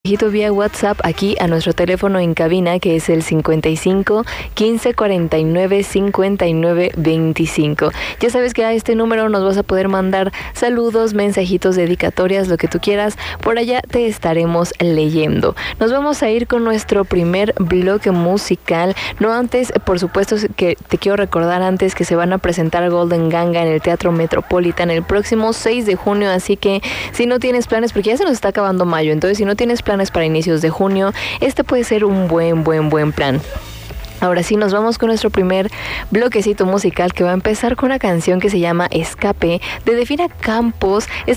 mensajito vía WhatsApp aquí a nuestro teléfono en cabina, que es el 55 15 49 59 25. Ya sabes que a este número nos vas a poder mandar saludos, mensajitos, dedicatorias, lo que tú quieras. Por allá te estaremos leyendo. Nos vamos a ir con nuestro primer bloque musical. No antes, por supuesto, que te quiero recordar antes que se van a presentar Golden Ganga en el Teatro Metropolitan el próximo 6 de junio, así que si no tienes planes, porque ya se nos está acabando mayo, entonces si no tienes planes para inicios de junio, este puede ser un buen plan. Ahora sí, nos vamos con nuestro primer bloquecito musical, que va a empezar con una canción que se llama Escape, de Defina Campos.